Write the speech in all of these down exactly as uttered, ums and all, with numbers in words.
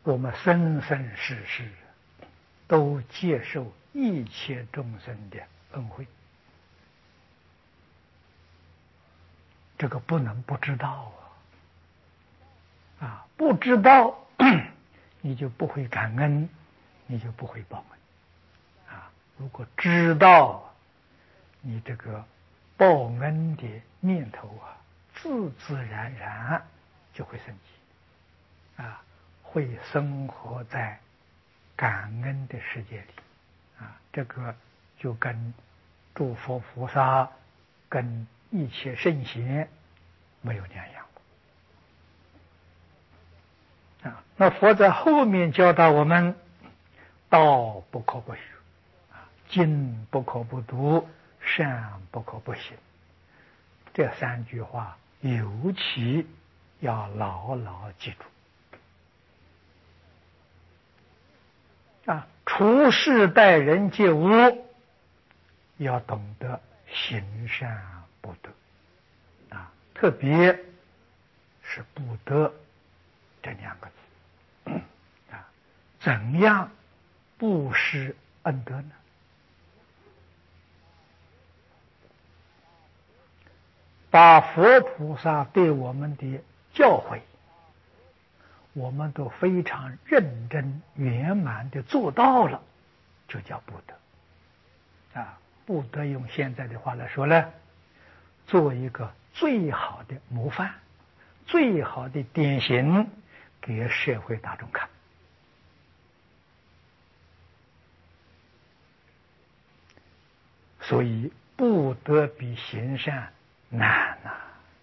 我们生生世世都接受一切众生的恩惠，这个不能不知道啊！啊，不知道你就不会感恩，你就不会报恩啊！如果知道，你这个报恩的念头啊，自自然然就会升起啊，会生活在感恩的世界里啊，这个就跟诸佛菩萨跟一切圣贤没有两样啊。那佛在后面教导我们：道不可不学啊，经不可不读，善不可不行。这三句话尤其要牢牢记住啊！处事待人接物，要懂得行善不得啊，特别是不得这两个字啊，怎样布施恩德呢？把佛菩萨对我们的教诲，我们都非常认真圆满的做到了，就叫不得啊！不得用现在的话来说呢，做一个最好的模范，最好的典型给社会大众看。所以不得比行善难呐！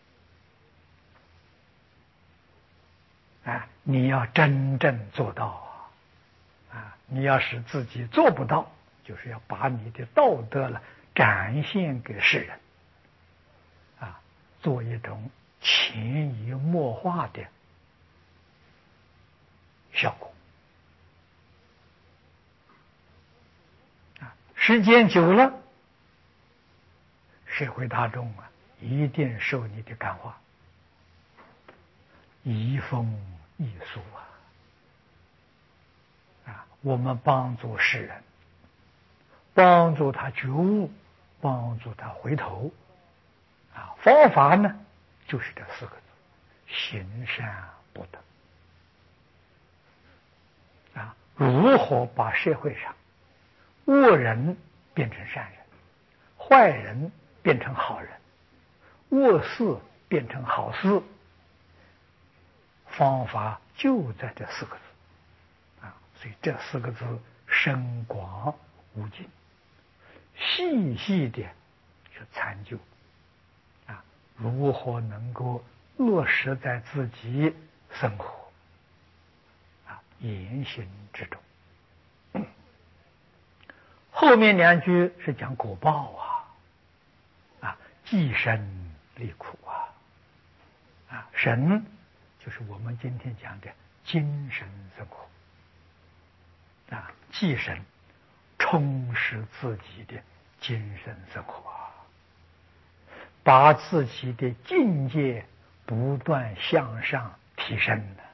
啊，你要真正做到啊！你要使自己做不到，就是要把你的道德了展现给世人，啊，做一种潜移默化的效果。啊，时间久了，社会大众啊，一定受你的感化，移风易俗啊！啊，我们帮助世人，帮助他觉悟，帮助他回头，啊，方法呢，就是这四个字：行善不得。啊，如何把社会上恶人变成善人，坏人变成好人，恶事变成好事？方法就在这四个字啊！所以这四个字深广无尽，细细的去参究啊，如何能够落实在自己生活啊言行之中。后面两句是讲果报啊，啊，济生利苦啊，啊，神就是我们今天讲的精神生活啊，济神充实自己的精神生活啊，把自己的境界不断向上提升的。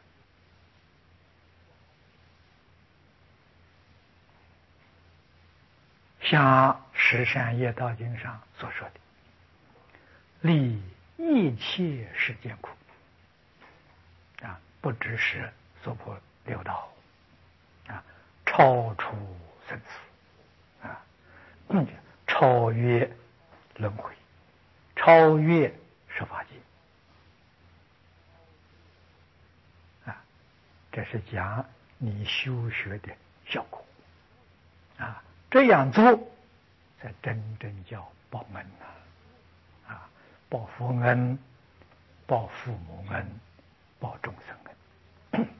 像《十善业道经》上所说的，利一切世间苦啊，不只是娑婆六道啊，超出生死啊，嗯，超越轮回，超越十法界啊，这是讲你修学的效果啊。这样做才真正叫报恩呐！啊，报佛恩，报父母恩，报众生恩。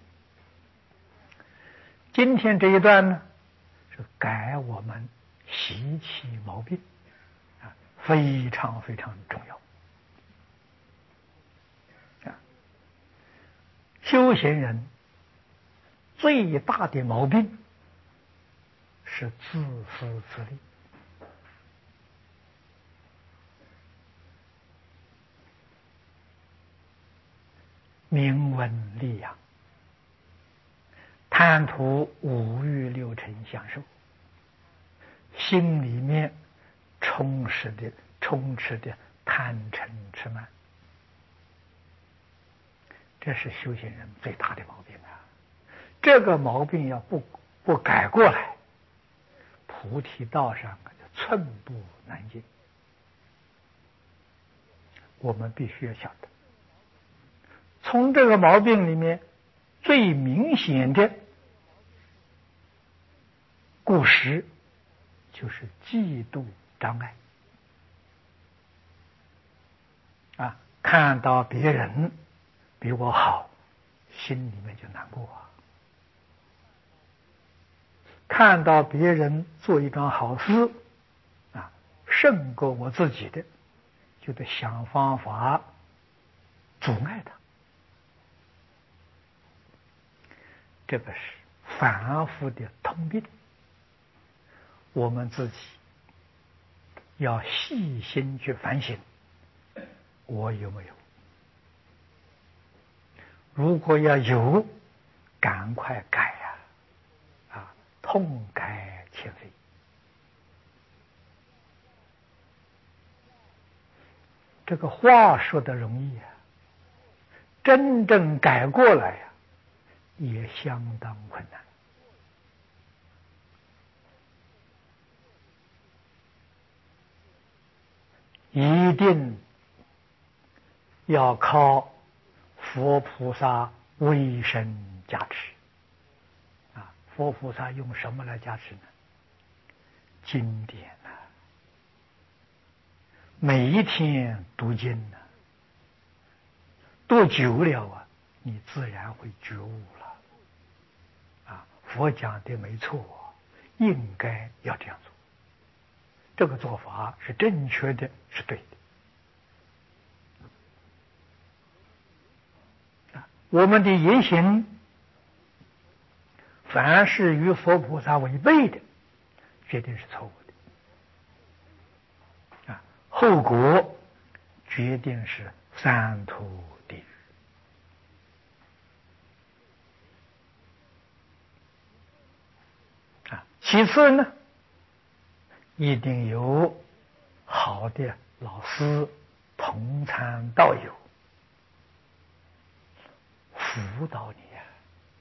今天这一段呢，是改我们习气毛病啊，非常非常重要啊。修行人最大的毛病是自私自利。名闻利养， 贪图五欲六尘享受，心里面充实的充斥的贪嗔痴慢，这是修行人最大的毛病啊！这个毛病要不不改过来，菩提道上就寸步难进。我们必须要晓得，从这个毛病里面最明显的过失就是嫉妒障碍啊！看到别人比我好，心里面就难过啊；看到别人做一桩好事啊，胜过我自己的，就得想方法阻碍他。这个是反复的通病，我们自己要细心去反省，我有没有？如果要有，赶快改呀！啊，痛改前非。这个话说的容易啊，真正改过来呀，也相当困难。一定要靠佛菩萨威神加持啊！佛菩萨用什么来加持呢？经典啊，每一天读经啊，读久了啊，你自然会觉悟了啊！佛讲的没错，应该要这样做，这个做法是正确的，是对的。我们的言行，凡是与佛菩萨违背的，决定是错误的啊！后果决定是三途地狱啊！其次呢，一定有好的老师同参道友辅导你呀、啊，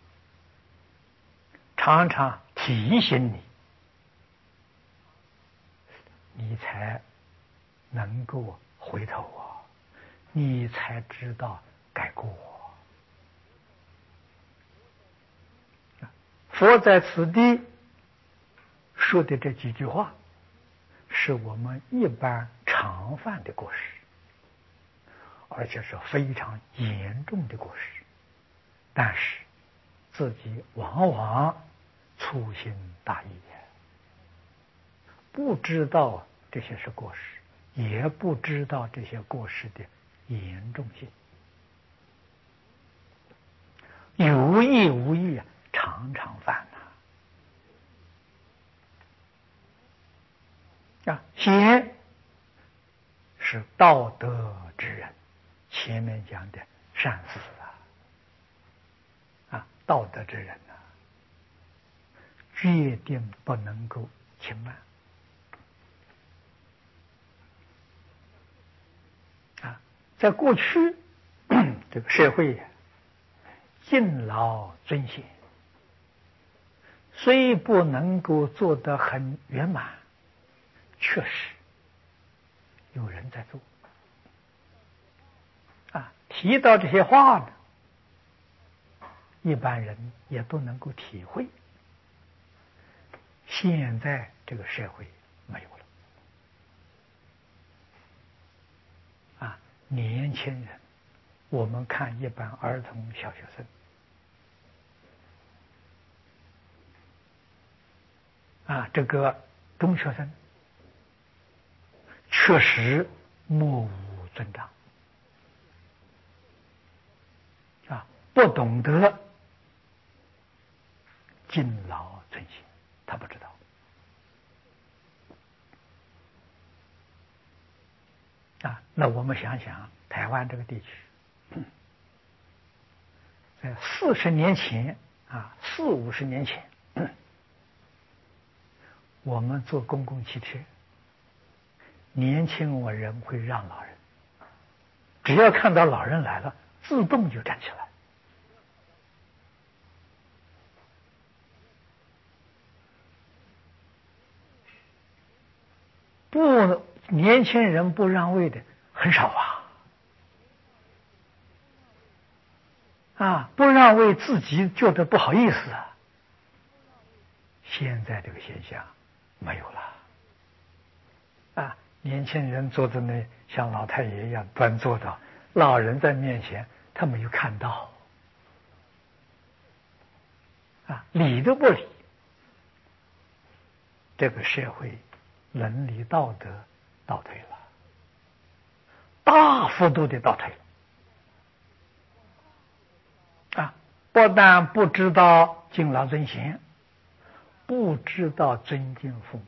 常常提醒你，你才能够回头啊，你才知道改过。佛在此地说的这几句话，是我们一般常犯的过失，而且是非常严重的过失，但是自己往往粗心大意，不知道这些是过失，也不知道这些过失的严重性，有意无意常常犯呐、啊。先是道德之人，前面讲的善事啊，啊，道德之人啊，决定不能够轻慢啊。在过去这个社会敬老尊贤，虽不能够做得很圆满，确实有人在做啊。提到这些话呢，一般人也都能够体会。现在这个社会没有了啊，年轻人，我们看一般儿童小学生啊，这个中学生确实目无尊长啊，不懂得敬老尊贤，他不知道啊。那我们想想台湾这个地区，在四十年前啊，四五十年前，我们坐公共汽车，年轻我人会让老人，只要看到老人来了，自动就站起来。不，年轻人不让位的很少啊。啊，不让位自己觉得不好意思啊。现在这个现象没有了。啊，年轻人坐在那像老太爷一样端坐的，老人在面前他没有看到，啊，理都不理。这个社会伦理道德倒退了，大幅度的倒退了。啊，不但不知道敬老尊贤，不知道尊敬父母。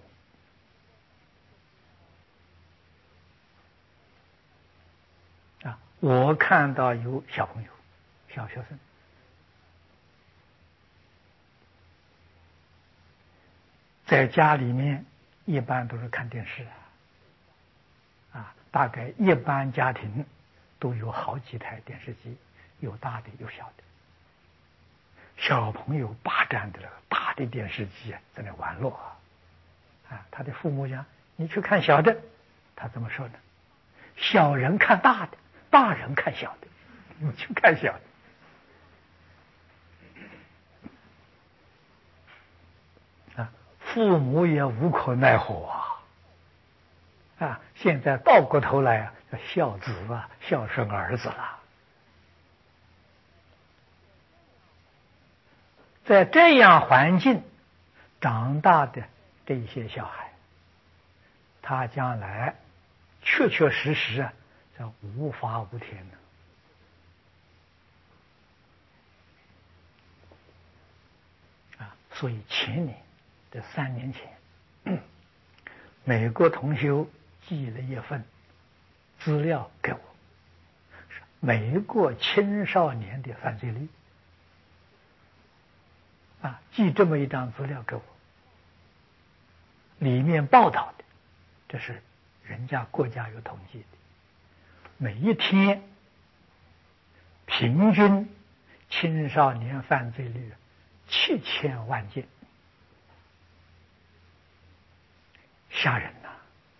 啊，我看到有小朋友，小学生，在家里面一般都是看电视啊，啊，大概一般家庭都有好几台电视机，有大的有小的。小朋友霸占的那个大的电视机啊，在那玩乐啊，啊，他的父母讲：“你去看小的。”他怎么说呢？小人看大的，大人看小的，你去看小的。啊，父母也无可奈何啊！啊，现在倒过头来啊，孝子啊，孝顺儿子了。在这样环境长大的这些小孩，他将来确确实实啊，叫无法无天的啊。所以前年这三年前，美国同修寄了一份资料给我，是美国青少年的犯罪率。啊，寄这么一张资料给我，里面报道的，这是人家国家有统计的，每一天平均青少年犯罪率七千万件，吓人呐！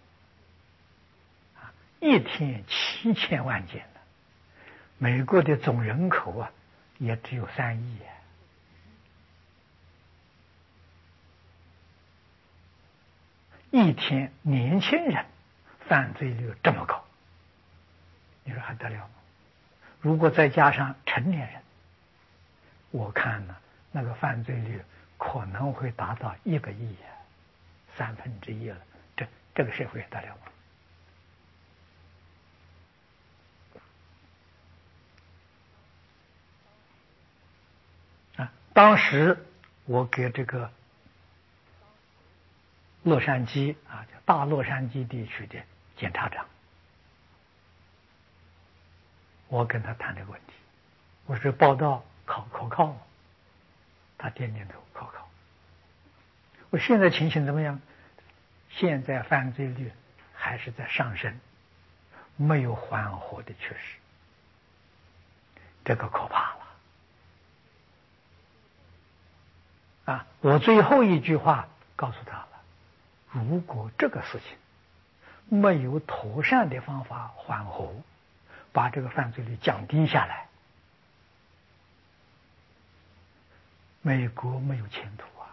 啊，一天七千万件呢，美国的总人口啊，也只有三亿啊。一天年轻人犯罪率这么高，你说还得了吗？如果再加上成年人，我看呢，那个犯罪率可能会达到一个亿啊，三分之一了。这这个社会得了吗？啊，当时我给这个洛杉矶啊，叫大洛杉矶地区的检察长，我跟他谈这个问题，我说报道考可靠吗？他点点头，可靠。我现在情形怎么样？现在犯罪率还是在上升，没有缓和的趋势，这个可怕了啊！我最后一句话告诉他了：如果这个事情没有妥善的方法缓和，把这个犯罪率降低下来，美国没有前途啊！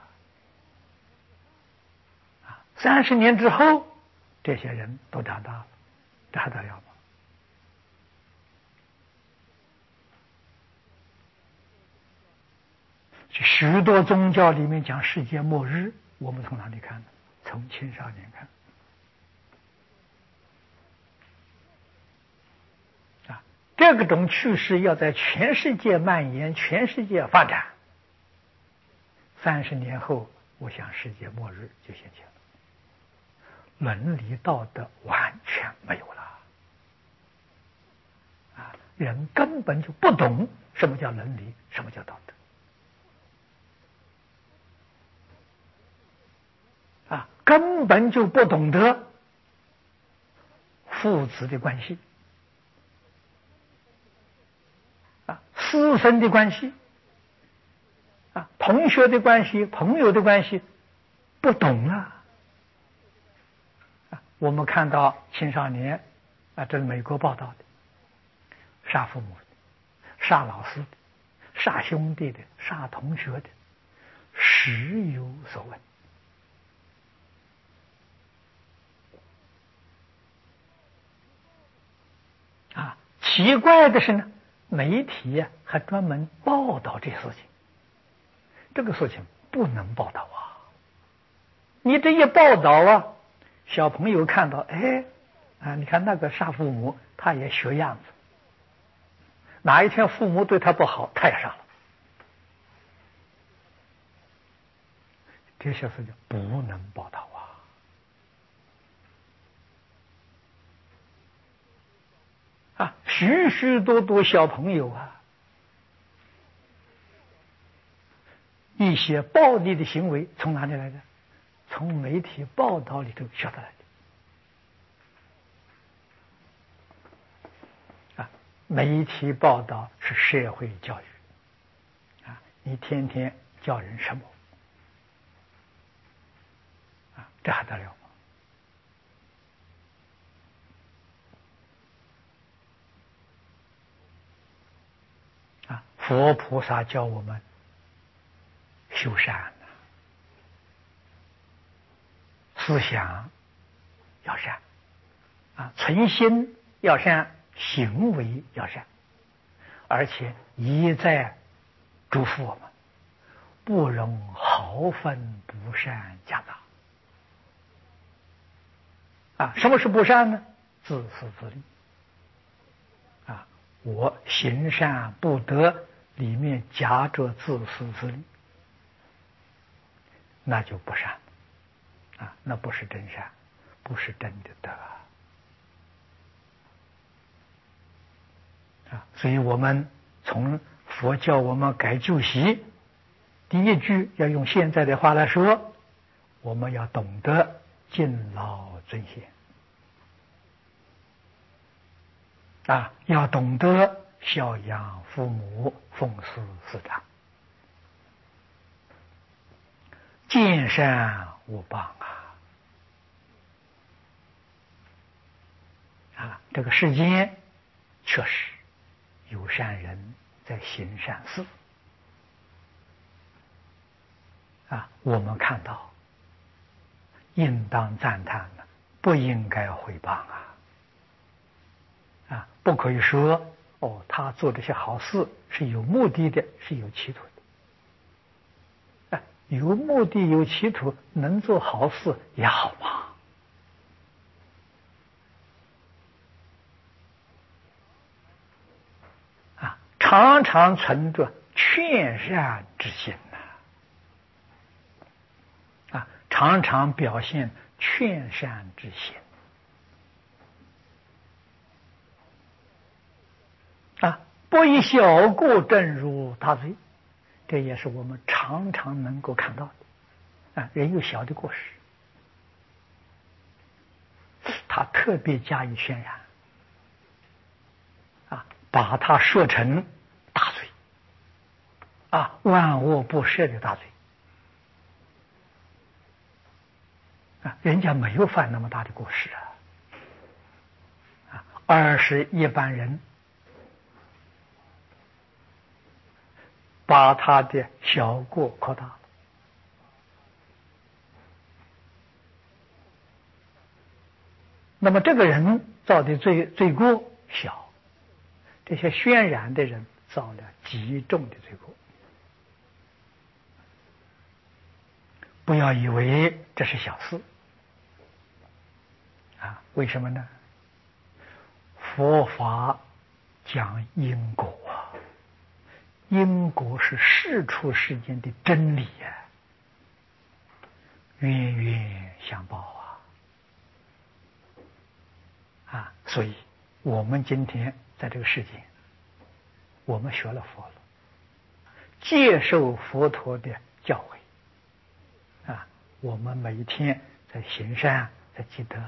啊，三十年之后，这些人都长大了，这还得了吗？许多宗教里面讲世界末日，我们从哪里看呢？从青少年看。啊，这个种趋势要在全世界蔓延，全世界发展，三十年后，我想世界末日就现前了，伦理道德完全没有了。啊，人根本就不懂什么叫伦理，什么叫道德。 根本就不懂得父子的关系啊，师生的关系啊，同学的关系、朋友的关系，不懂了。啊，我们看到青少年啊，这是美国报道的，杀父母的、杀老师的、杀兄弟的、杀同学的，时有所闻。啊，奇怪的是呢，媒体啊还专门报道这些事情。这个事情不能报道啊！你这一报道啊，小朋友看到，哎，啊，你看那个杀父母，他也学样子。哪一天父母对他不好，他也杀了。这些事情不能报道啊！啊，许许多多小朋友啊，一些暴力的行为从哪里来的？从媒体报道里头晓得来的。啊，媒体报道是社会教育啊，你天天叫人什么啊？这还得了吗？啊，佛菩萨教我们修善，思想要善啊，存心要善，行为要善，而且一再嘱咐我们，不容毫分不善夹杂。啊，什么是不善呢？自私自利。啊，我行善不得，里面夹着自私自利，那就不善。啊，那不是真善，不是真的德啊！所以我们从佛教我们改旧习，第一句要用现在的话来说，我们要懂得敬老尊贤啊，要懂得孝养父母，奉事师长，见善勿谤啊！啊，这个世间确实有善人在行善事啊，我们看到应当赞叹的，不应该诽谤啊！啊，不可以说哦，他做这些好事是有目的的，是有企图的。啊，有目的有企图，能做好事也好嘛。啊，常常存着劝善之心呐。啊，常常表现劝善之心。啊，不以小过正入大罪，这也是我们常常能够看到的。啊，人有小的过失，他特别加以渲染，啊，把它说成大罪，啊，万恶不赦的大罪。啊，人家没有犯那么大的过失啊，啊，而是一般人把他的小过扩大了。那么这个人造的罪罪过小，这些渲染的人造了极重的罪过。不要以为这是小事啊！为什么呢？佛法讲因果啊，因果是世出世间的真理呀、啊，冤冤相报啊！啊，所以我们今天在这个世界，我们学了佛了，接受佛陀的教诲啊，我们每一天在行善，在积德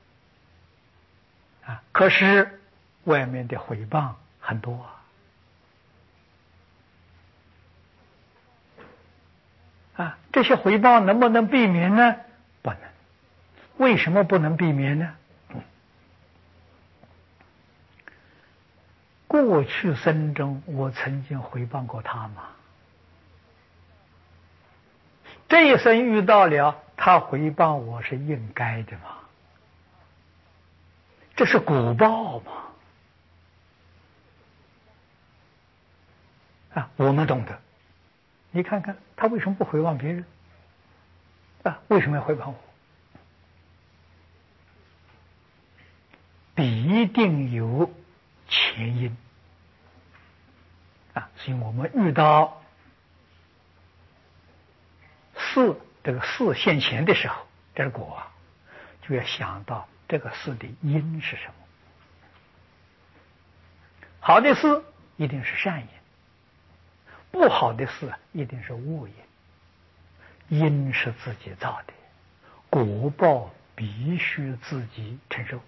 啊。可是外面的诽谤很多啊，啊，这些诽谤能不能避免呢？不能。为什么不能避免呢？过去生中，我曾经诽谤过他吗？这一生遇到了他诽谤我是应该的嘛？这是果报嘛？啊，我们懂得。你看看他为什么不诽谤别人？啊，为什么要诽谤我？必定有前因啊！所以我们遇到事，这个事现前的时候，这是果，就要想到这个事的因是什么。好的事一定是善因，不好的事一定是恶因。因是自己造的，果报必须自己承受。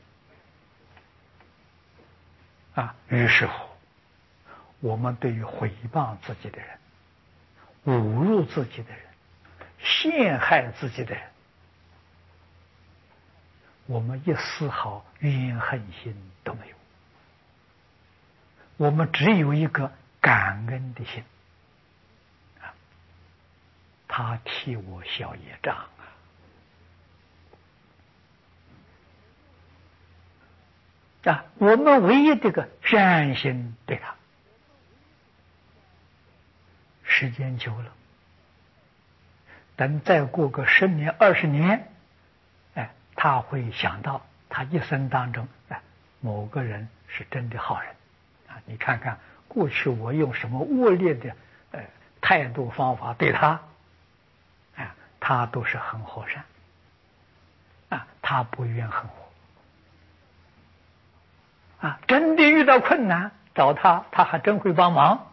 啊，于是乎，我们对于诽谤自己的人、侮辱自己的人、陷害自己的人，我们一丝毫怨恨心都没有，我们只有一个感恩的心。啊，他替我消业障啊！啊，我们唯一这个善心对他，时间久了，等再过个十年、二十年，哎，他会想到他一生当中，哎，某个人是真的好人啊！你看看过去我用什么恶劣的呃态度方法对他，啊，他都是很和善啊，他不怨恨我。啊，真的遇到困难找他，他还真会帮忙。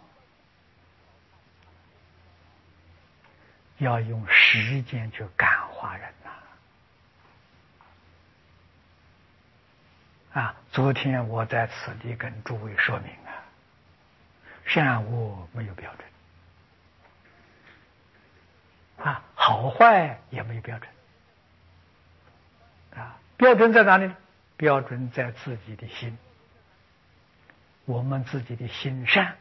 要用时间去感化人呐！啊，昨天我在此地跟诸位说明啊，善恶没有标准，啊，好坏也没有标准，啊，标准在哪里呢？标准在自己的心。我们自己的心善，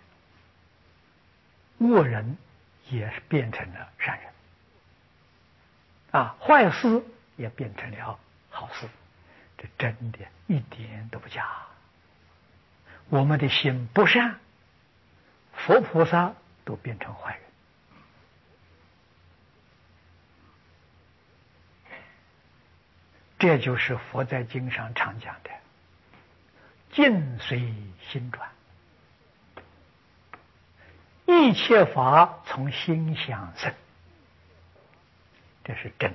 恶人也变成了善人，啊，坏事也变成了好事，这真的一点都不假。我们的心不善，佛菩萨都变成坏人。这就是佛在经上常讲的境随心转，一切法从心想生，这是真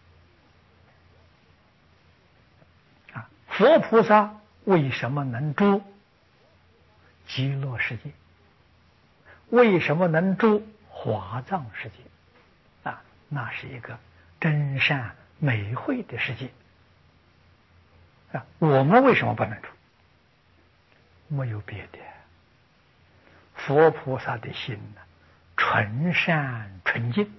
的啊！佛菩萨为什么能住极乐世界？为什么能住华藏世界？啊，那是一个真善美慧的世界啊！我们为什么不能住？没有别的，佛菩萨的心呢，纯善纯净，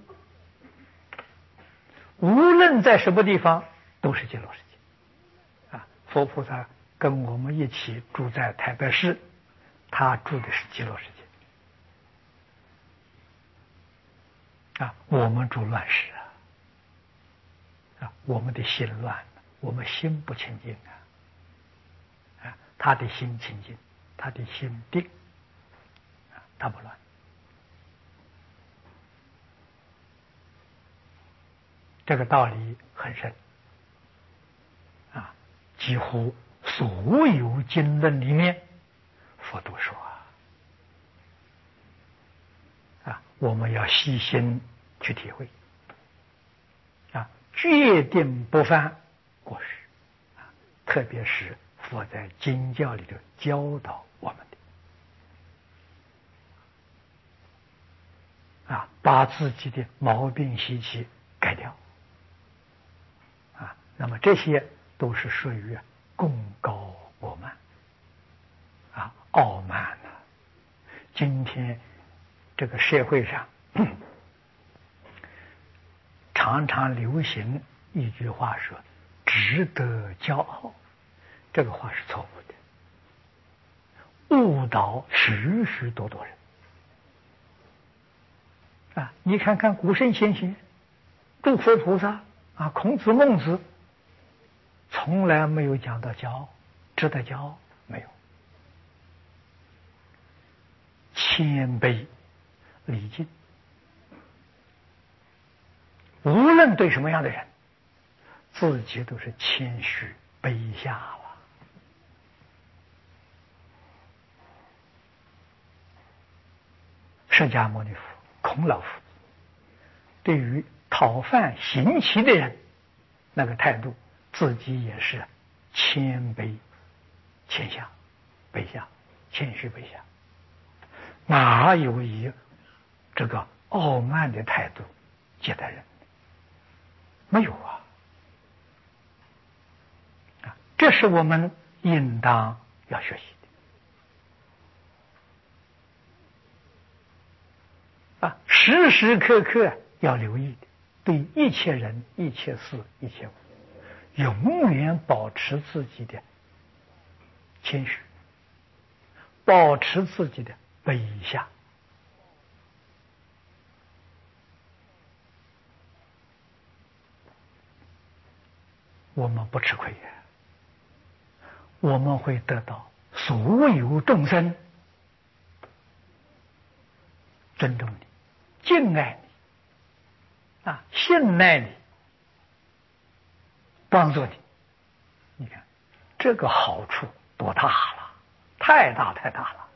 无论在什么地方都是极乐世界啊！佛菩萨跟我们一起住在台北市，他住的是极乐世界啊！我们住乱世啊！啊，我们的心乱了，我们心不清净啊！啊，他的心清净，他的心定，啊，他不乱。这个道理很深啊，几乎所有经论里面，佛都说啊，我们要细心去体会啊，决定不犯过失啊，特别是佛在经教里头教导我们的啊，把自己的毛病习气改掉啊， 那么这些都是属于功高我慢啊，傲慢呢、啊。今天这个社会上常常流行一句话说值得骄傲，这个话是错误的，误导许许多多人啊！你看看古圣先贤、诸佛菩萨啊，孔子、孟子，从来没有讲到骄傲，值得骄傲没有。谦卑礼敬，无论对什么样的人，自己都是谦虚卑下了。释迦牟尼佛、孔老夫子对于讨饭行乞的人，那个态度，自己也是谦卑谦下、卑下、谦虚卑下，哪有以这个傲慢的态度接待人？没有啊！啊，这是我们应当要学习的啊，时时刻刻要留意的，对一切人、一切事、一切物，永远保持自己的谦虚，保持自己的卑下。我们不吃亏呀，我们会得到所有众生尊重你、敬爱你啊，信赖你，帮助你。你看这个好处多大了，太大太大了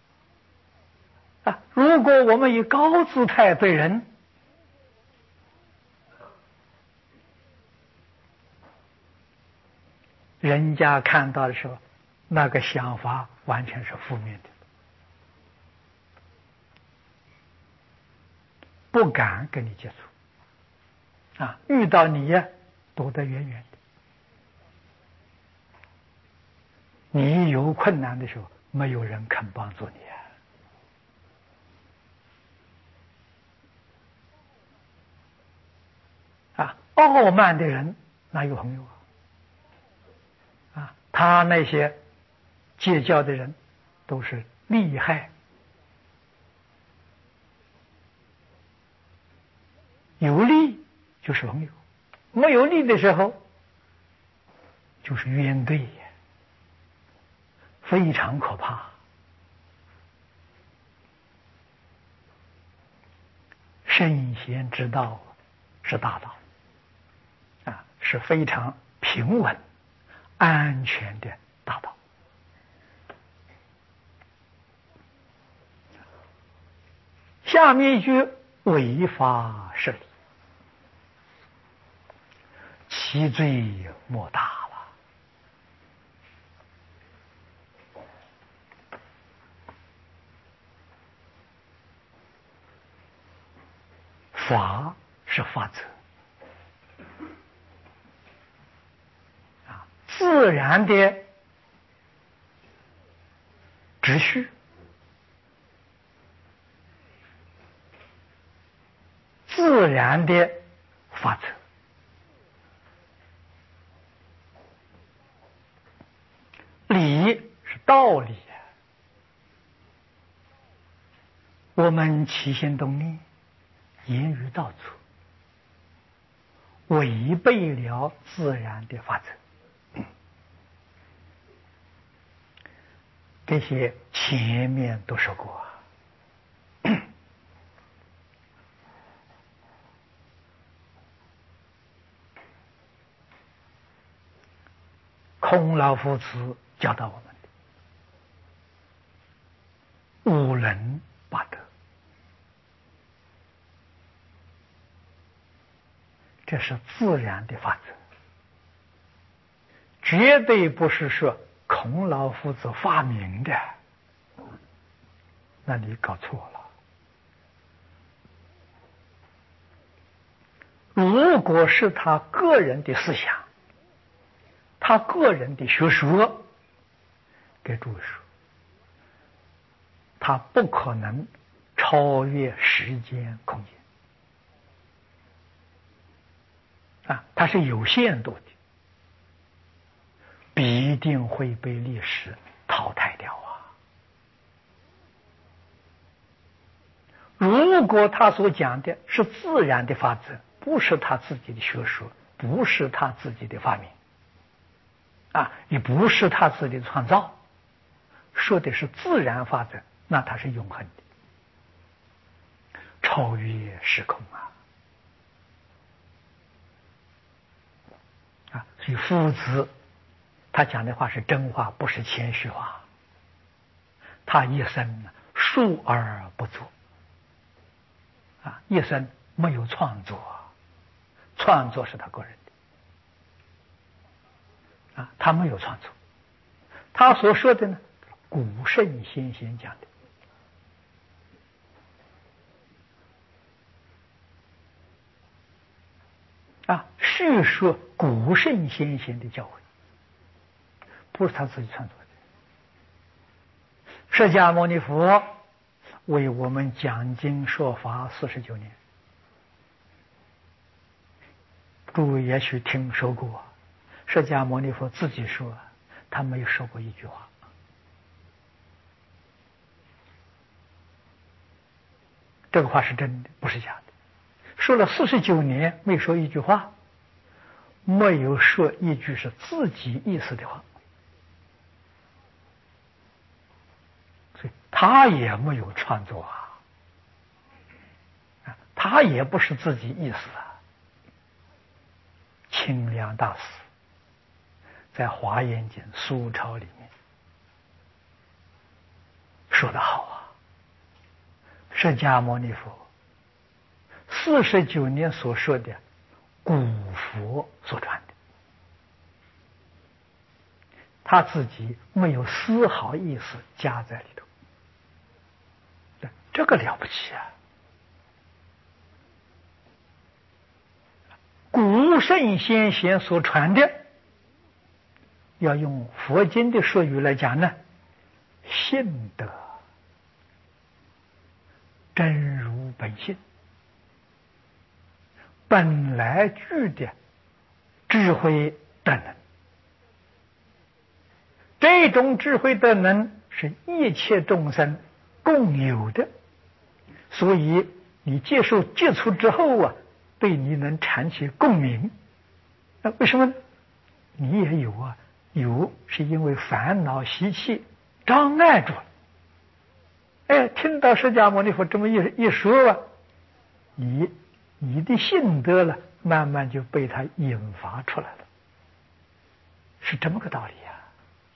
啊！如果我们以高姿态对人，人家看到的时候，那个想法完全是负面的，不敢跟你接触啊！遇到你呀，躲得远远的。你有困难的时候，没有人肯帮助你啊！啊，傲慢的人哪有朋友啊？啊，他那些结交的人都是利害，有利就是朋友，没有利的时候就是冤对呀，非常可怕。圣贤之道是大道啊，是非常平稳安全的大道。下面一句违法设理，其罪莫大了。法是法则啊，自然的秩序，自然的法则。理是道理啊，我们起心动念、言语道处，违背了自然的法则。这些前面都说过。孔老夫子教导我们的五伦八德，这是自然的法则，绝对不是说孔老夫子发明的，那你搞错了。如果是他个人的思想， 他个人的学说，给诸位说，他不可能超越时间空间啊，它是有限度的，必定会被历史淘汰掉啊。如果他所讲的是自然的法则，不是他自己的学说，不是他自己的发明啊，也不是他自己的创造，说的是自然法则，那它是永恒的，超越时空啊！啊，所以夫子他讲的话是真话，不是谦虚话。他一生述而不作啊，一生没有创作，创作是他个人的啊，他没有创作。他所说的呢，古圣先贤讲的啊，叙说古圣先贤的教诲，不是他自己创作的。释迦牟尼佛为我们讲经说法四十九年，诸位也许听说过，释迦牟尼佛自己说，他没有说过一句话。这个话是真的，不是假的。说了四十九年，没说一句话，没有说一句是自己意思的话，所以他也没有创作啊，他也不是自己意思啊。清凉大师在《华严经·苏钞》里面说得好啊，释迦牟尼佛四十九年所说的古佛所传的，他自己没有丝毫意思加在里头，这个了不起啊！古圣先贤所传的，要用佛经的术语来讲呢，信德真如本性，本来具的智慧德能，这种智慧德能是一切众生共有的，所以你接受接触之后啊，对你能产起共鸣。那为什么你也有啊？有是因为烦恼习气障碍住了。哎，听到释迦牟尼佛这么一一说啊，你你的性德了，慢慢就被他引发出来了，是这么个道理呀、啊。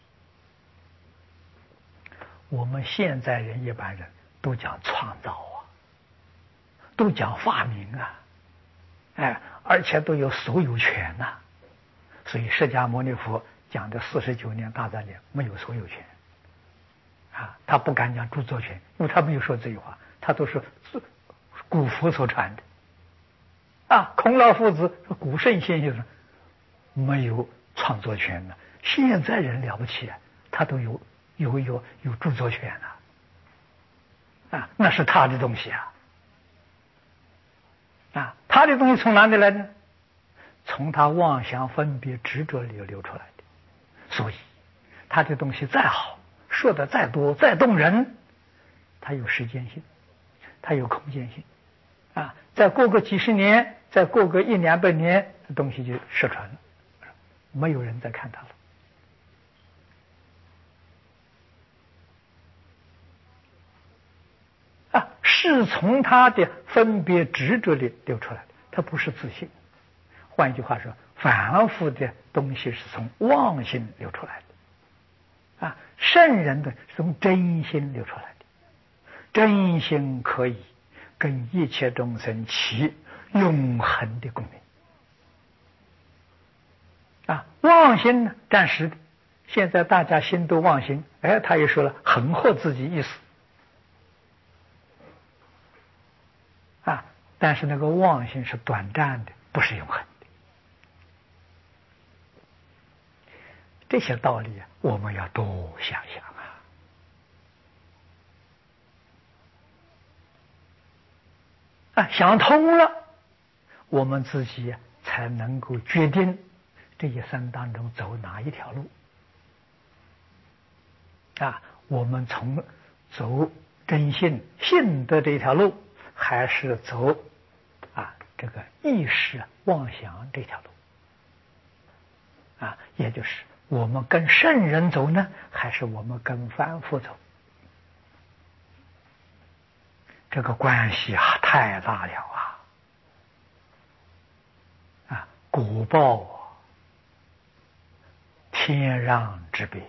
我们现在人一般人都讲创造啊，都讲发明啊，哎，而且都有所有权呐、啊。所以释迦牟尼佛讲的四十九年大藏经没有所有权啊，他不敢讲著作权，因为他没有说这句话，他都是古佛所传的啊。孔老夫子、古圣先贤没有创作权的，现在人了不起啊，他都有有有有著作权啊，啊，那是他的东西啊，啊，他的东西从哪里来呢？从他妄想分别执着里流出来的，所以他的东西再好，说的再多再动人，它有时间性，它有空间性啊，再过个几十年，再过个一两百年，这东西就失传了，没有人再看它了啊，是从他的分别执着里流出来的，它不是自信。换一句话说，凡夫的东西是从妄心流出来的啊，圣人的是从真心流出来的，真心可以跟一切众生起永恒的共鸣啊。妄心呢，暂时的，现在大家心都妄心，哎，他也说了，横获自己意思啊，但是那个妄心是短暂的，不是永恒的。 这些道理啊，我们要多想想啊！啊，想通了，我们自己才能够决定这一生当中走哪一条路。啊，我们从走真信信德这条路，还是走啊这个意识妄想这条路？啊，也就是我们跟圣人走呢，还是我们跟凡夫走？这个关系啊太大了啊！啊，果报啊，天壤之别。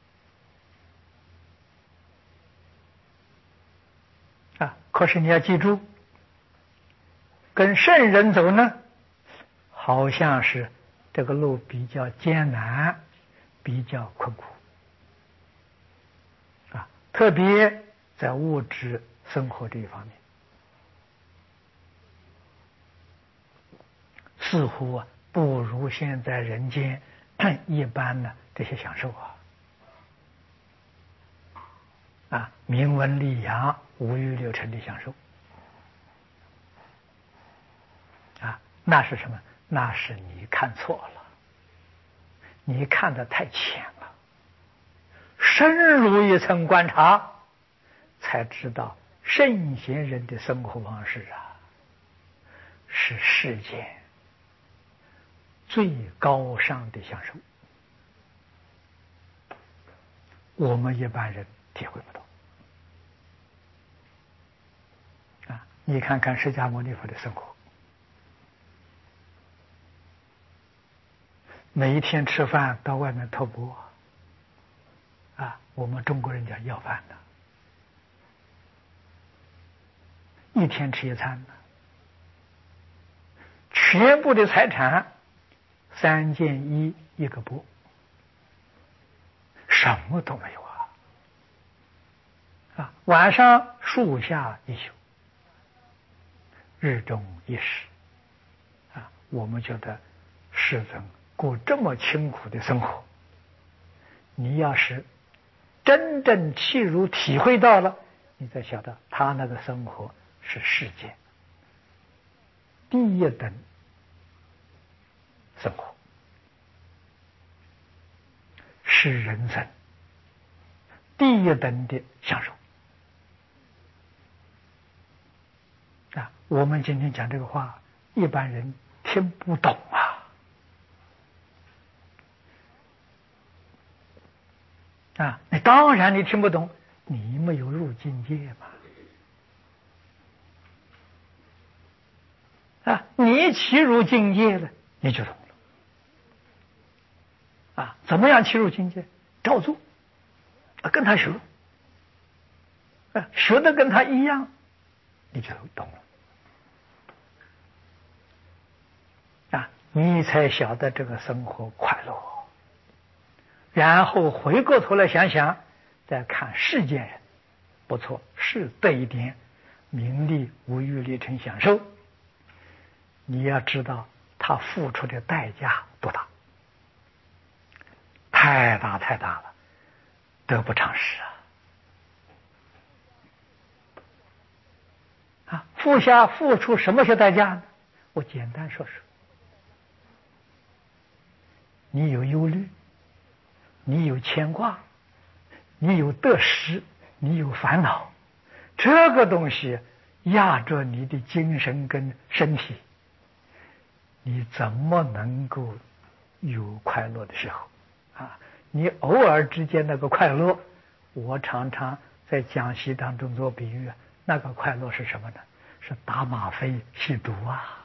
啊，可是你要记住，跟圣人走呢，好像是这个路比较艰难，比较困苦啊，特别在物质生活这一方面，似乎啊不如现在人间一般的这些享受啊。啊，名闻利养、五欲六尘的享受，啊，那是什么？那是你看错了，你看得太浅了。深入一层观察，才知道圣贤人的生活方式啊，是世间最高尚的享受，我们一般人体会不到。啊，你看看释迦牟尼佛的生活，每一天吃饭到外面托钵，啊，我们中国人讲要饭的，一天吃一餐的，全部的财产三件衣一个钵，什么都没有啊！啊，晚上树下一宿，日中一时，啊，我们觉得世尊过这么清苦的生活，你要是真正契入体会到了，你才晓得他那个生活是世间第一等生活，是人生第一等的享受啊！我们今天讲这个话，一般人听不懂啊！啊，你当然你听不懂，你没有入境界嘛！啊，你契入境界了，你就懂了。啊，怎么样契入境界？照做，啊，跟他学，啊，学的跟他一样，你就懂了。啊，你才晓得这个生活快乐。然后回过头来想想，再看世间人，不错，是得一点名利无欲利尘享受，你要知道他付出的代价多大，太大太大了，得不偿失啊！啊，付下付出什么些代价呢？我简单说说，你有忧虑，你有牵挂，你有得失，你有烦恼，这个东西压着你的精神跟身体，你怎么能够有快乐的时候啊？你偶尔之间那个快乐，我常常在讲习当中做比喻，那个快乐是什么呢？是打吗啡吸毒啊！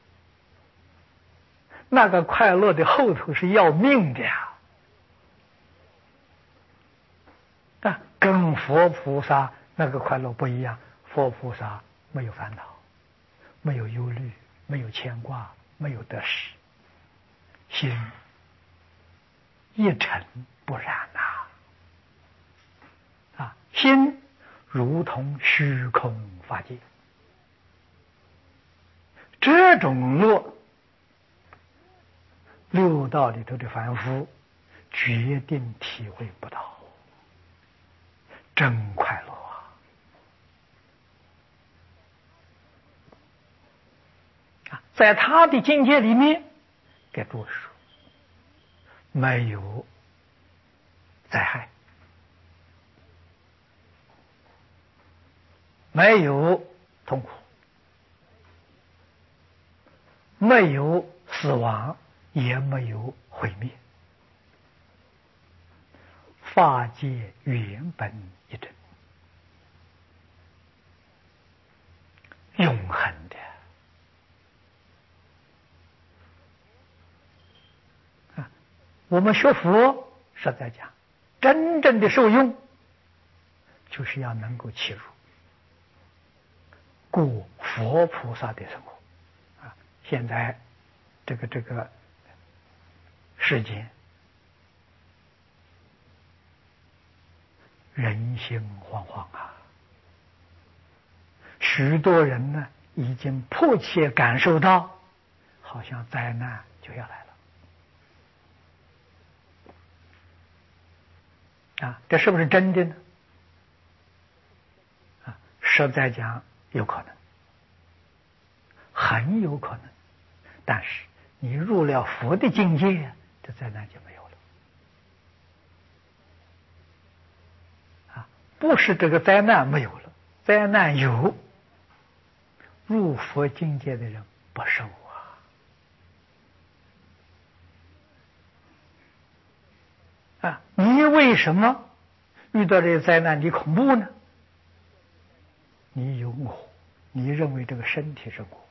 那个快乐的后头是要命的呀！啊，跟佛菩萨那个快乐不一样，佛菩萨没有烦恼，没有忧虑，没有牵挂，没有得失，心一尘不染呐！啊，心如同虚空法界，这种乐，六道里头的凡夫决定体会不到，真快乐啊！在他的境界里面，给诸位说，没有灾害，没有痛苦，没有死亡，也没有毁灭，法界原本一真，永恒的啊！我们学佛实在讲，真正的受用，就是要能够切入过佛菩萨的生活啊！现在这个这个世间人心惶惶啊，许多人呢已经迫切感受到，好像灾难就要来了啊！这是不是真的呢？啊，实在讲有可能，很有可能，但是你入了佛的境界，这灾难就没有了啊！不是这个灾难没有了，灾难有，入佛境界的人不受啊！啊，你为什么遇到这些灾难你恐怖呢？你有我，你认为这个身体是我，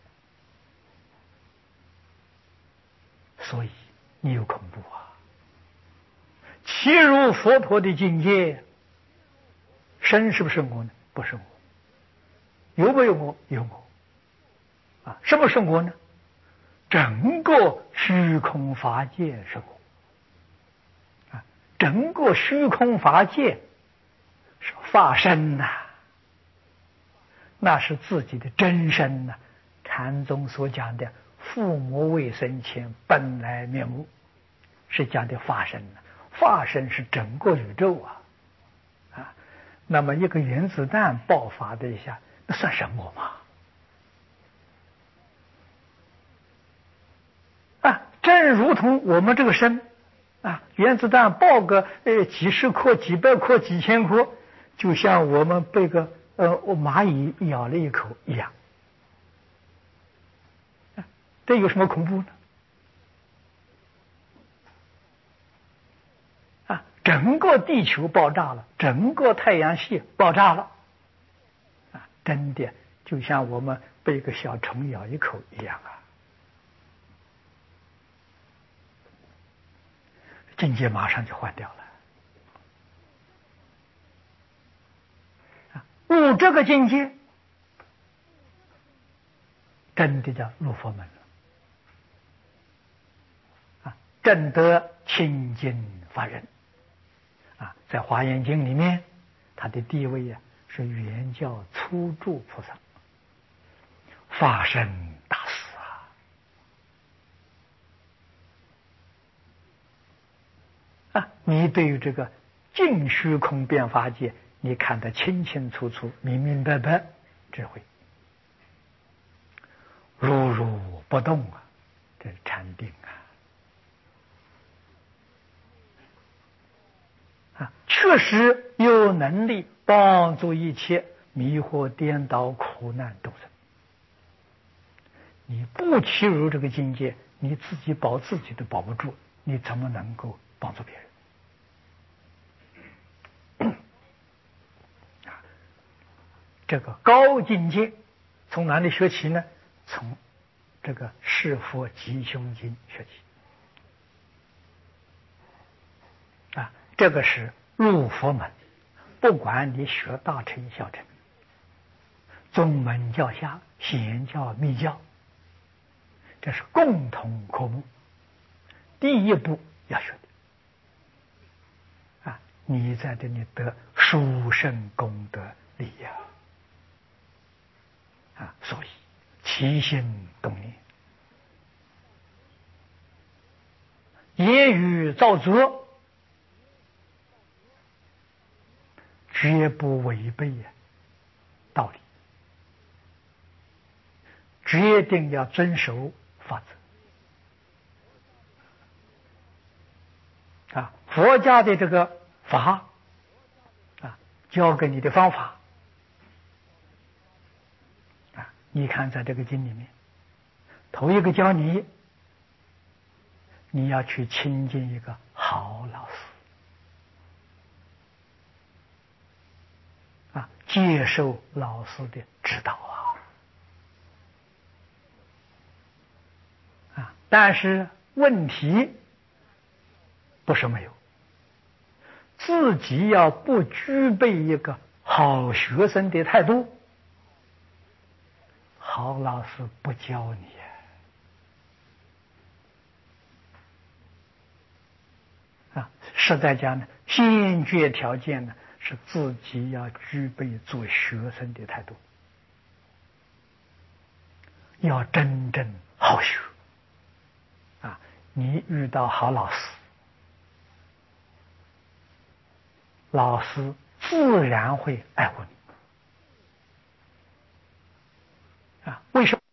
所以你有恐怖啊！其入佛陀的境界，身是不是我呢？不是我。有没有我？有我。啊，什么是我呢？整个虚空法界是我。啊，整个虚空法界是法身呐、啊，那是自己的真身呐、啊。禅宗所讲的父母未生前本来面目，是讲的法身呐、啊。法身是整个宇宙啊！啊，那么一个原子弹爆发的一下，那算什么吗？啊，正如同我们这个身啊，原子弹爆个呃几十颗、几百颗、几千颗，就像我们被个呃蚂蚁咬了一口一样，啊，这有什么恐怖呢？啊，整个地球爆炸了，整个太阳系爆炸了，啊，真的就像我们被一个小虫咬一口一样啊！境界马上就换掉了。入这个境界，真的叫入佛门了。啊，正得清净法忍。啊，在《华严经》里面，他的地位啊是原教初住菩萨，法身大士啊！啊，你对于这个净虚空变法界，你看得清清楚楚、明明白白，智慧如如不动啊，这是禅定啊！啊，确实有能力帮助一切迷惑颠倒苦难众生。你不切入这个境界，你自己保自己都保不住，你怎么能够帮助别人？这个高境界从哪里学起呢？从这个《释佛吉凶经》学起啊！这个是入佛门，不管你学大乘小乘，宗门教下显教密教，这是共同科目。第一步要学的啊，你在这里得殊胜功德利益啊！啊，所以起心动念，言语造作， 绝不违背道理，决定要遵守法则啊。佛家的这个法啊，教给你的方法啊，你看在这个经里面，头一个教你，你要去亲近一个好老师啊，接受老师的指导啊啊！但是问题不是没有，自己要不具备一个好学生的态度，好老师不教你啊。实在讲呢，先决条件呢是自己要具备做学生的态度，要真正好学啊。你遇到好老师，老师自然会爱护你啊。为什么？